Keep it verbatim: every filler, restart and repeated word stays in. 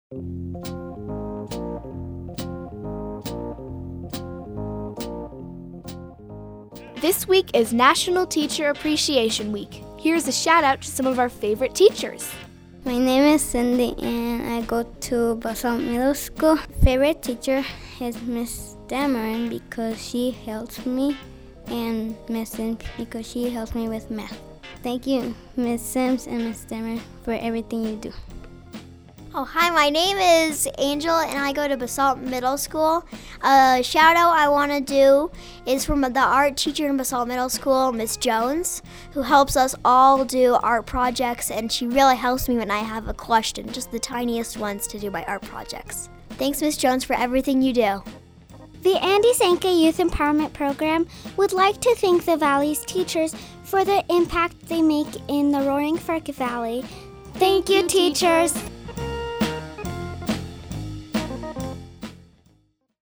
This week is National Teacher Appreciation Week. Here's a shout out to some of our favorite teachers. My name is Cindy and I go to Basalt Middle School. Favorite teacher is Miss Dameron because she helps me, and Miss Sims because she helps me with math. Thank you, Miss Sims and Miss Dameron, for everything you do. Oh, hi, my name is Angel, and I go to Basalt Middle School. A shout out I want to do is from the art teacher in Basalt Middle School, Miss Jones, who helps us all do art projects, and she really helps me when I have a question, just the tiniest ones to do my art projects. Thanks, Miss Jones, for everything you do. The Andy Sanka Youth Empowerment Program would like to thank the Valley's teachers for the impact they make in the Roaring Fork Valley. Thank you, teachers.